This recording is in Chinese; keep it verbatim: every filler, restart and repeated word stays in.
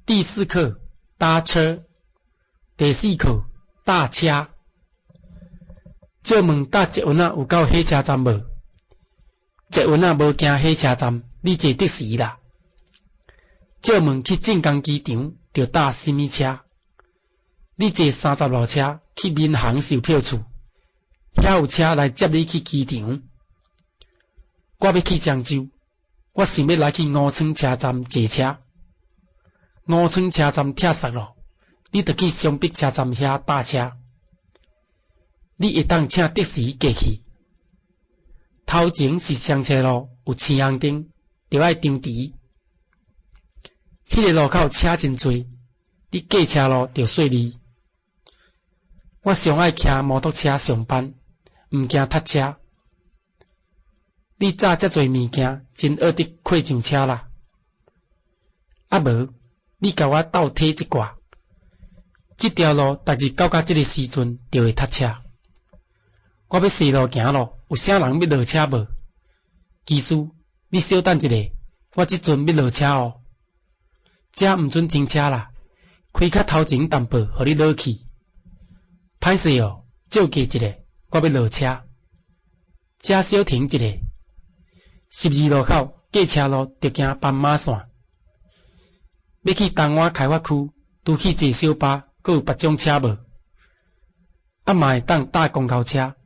第四课搭车，第四课搭车。借问搭捷运仔有到火车站无？捷运仔无行火车站，你坐的士啦。借问去镇江机场着搭什么车？你坐三十路车去民航售票处，遐有车来接你去机场。我要去漳州，我想要来去五村车站坐车。五村车站拆塞咯，你着去双碧车站遐搭车。你会当请的士过去。头前是双车路，有青红灯，着爱张直。迄个路口车真多，你过车路着细腻。我上爱骑摩托车上班，毋惊塞车。你炸遮侪物件，真学得开上车啦。啊无，你甲我斗体一挂。这条路，逐日到甲这个时阵，就会塞车。我要西路行路，有啥人要落车无？技师，你稍等一下，我即阵要落车哦。遮毋准停车啦，开较头前淡薄，互你落去。歹势哦，借过一下，我要落车。遮小停一下。十二路口过车路着行斑马线。要去东莞开发区，拄去坐小巴，阁有别种车无？啊嘛会当搭公交车。